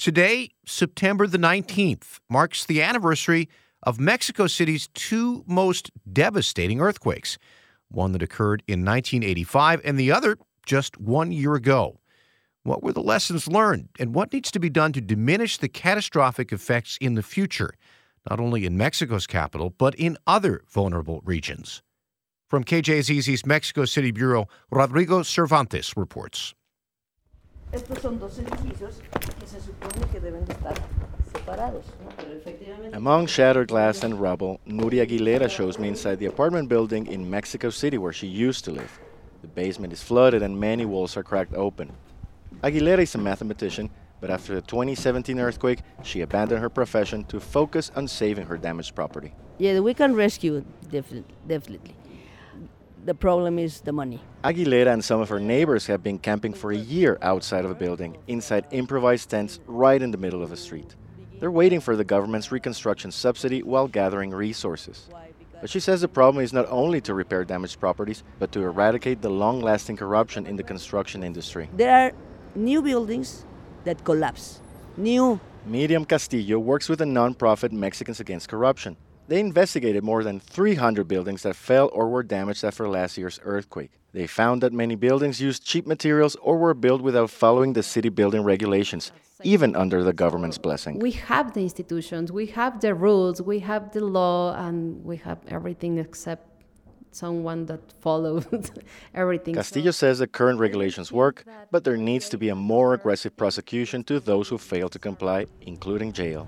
Today, September the 19th, marks the anniversary of Mexico City's two most devastating earthquakes, one that occurred in 1985 and the other just 1 year ago. What were the lessons learned, and what needs to be done to diminish the catastrophic effects in the future, not only in Mexico's capital, but in other vulnerable regions? From KJZZ's Mexico City Bureau, Rodrigo Cervantes reports. Among shattered glass and rubble, Nuria Aguilera shows me inside the apartment building in Mexico City where she used to live. The basement is flooded and many walls are cracked open. Aguilera is a mathematician, but after the 2017 earthquake, she abandoned her profession to focus on saving her damaged property. Yeah, we can rescue, definitely. The problem is the money. Aguilera and some of her neighbors have been camping for a year outside of a building, inside improvised tents right in the middle of the street. They're waiting for the government's reconstruction subsidy while gathering resources. But she says the problem is not only to repair damaged properties, but to eradicate the long-lasting corruption in the construction industry. There are new buildings that collapse. Miriam Castillo works with the nonprofit Mexicans Against Corruption. They investigated more than 300 buildings that fell or were damaged after last year's earthquake. They found that many buildings used cheap materials or were built without following the city building regulations, even under the government's blessing. We have the institutions, we have the rules, we have the law, and we have everything except someone that follows everything. Castillo says the current regulations work, but there needs to be a more aggressive prosecution to those who fail to comply, including jail.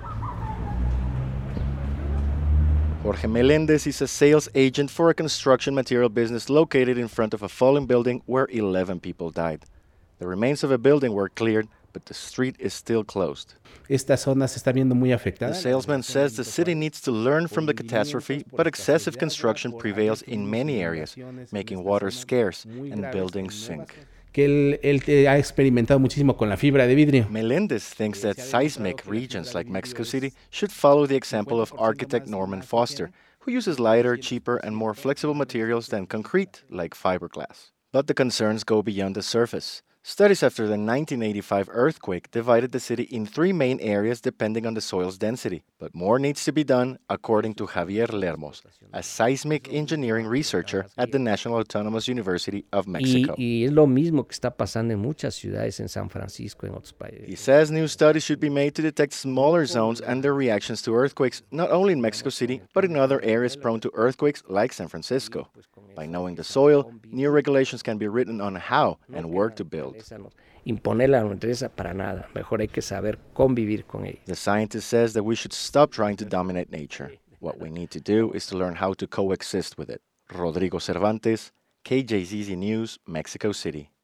Jorge Melendez is a sales agent for a construction material business located in front of a fallen building where 11 people died. The remains of a building were cleared, but the street is still closed. Esta zona se está viendo muy afectada. The salesman says the city needs to learn from the catastrophe, but excessive construction prevails in many areas, making water scarce and buildings sink. Que él ha experimentado muchísimo con la fibra de vidrio. Melendez thinks that seismic regions like Mexico City should follow the example of architect Norman Foster, who uses lighter, cheaper, and more flexible materials than concrete, like fiberglass. But the concerns go beyond the surface. Studies after the 1985 earthquake divided the city in three main areas depending on the soil's density. But more needs to be done, according to Javier Lermos, a seismic engineering researcher at the National Autonomous University of Mexico. Y es lo mismo que está pasando en muchas ciudades, en San Francisco, en otros países. He says new studies should be made to detect smaller zones and their reactions to earthquakes, not only in Mexico City, but in other areas prone to earthquakes like San Francisco. By knowing the soil, new regulations can be written on how and where to build. Imponerla no interesa para nada. Mejor hay que saber convivir con ella. The scientist says that we should stop trying to dominate nature. What we need to do is to learn how to coexist with it. Rodrigo Cervantes, KJZZ News, Mexico City.